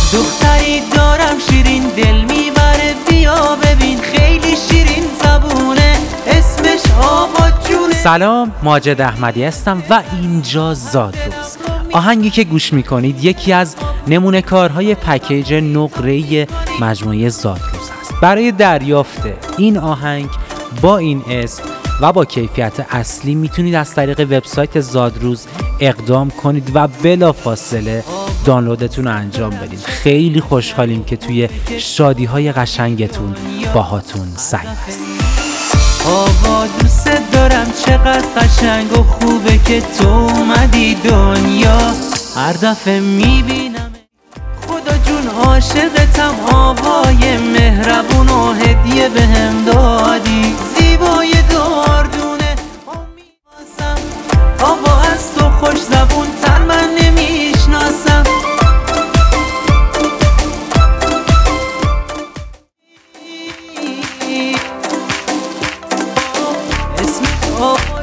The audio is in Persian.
دختری دارم شیرین دل میبره بیا ببین خیلی شیرین زبونه اسمش آقا جونه. سلام، ماجد احمدی هستم و اینجا زادروز. آهنگی که گوش میکنید یکی از نمونه کارهای پکیج نقره‌ای مجموعه زادروز هست. برای دریافت این آهنگ با این اسم و با کیفیت اصلی میتونید از طریق وبسایت زادروز اقدام کنید و بلافاصله دانلودتون رو انجام بدید. خیلی خوشحالیم که توی شادی‌های قشنگتون باهاتون سعی هست. آقا دوست دارم چقدر قشنگ و خوبه که تو اومدی دنیا. هر دفعه میبینم خدا جون عاشقتم، آقای مهربون و هدیه بهم دادی. زیبای داردونه میواسم آقا از تو خوش زبون تر من نمیشناسم. اسم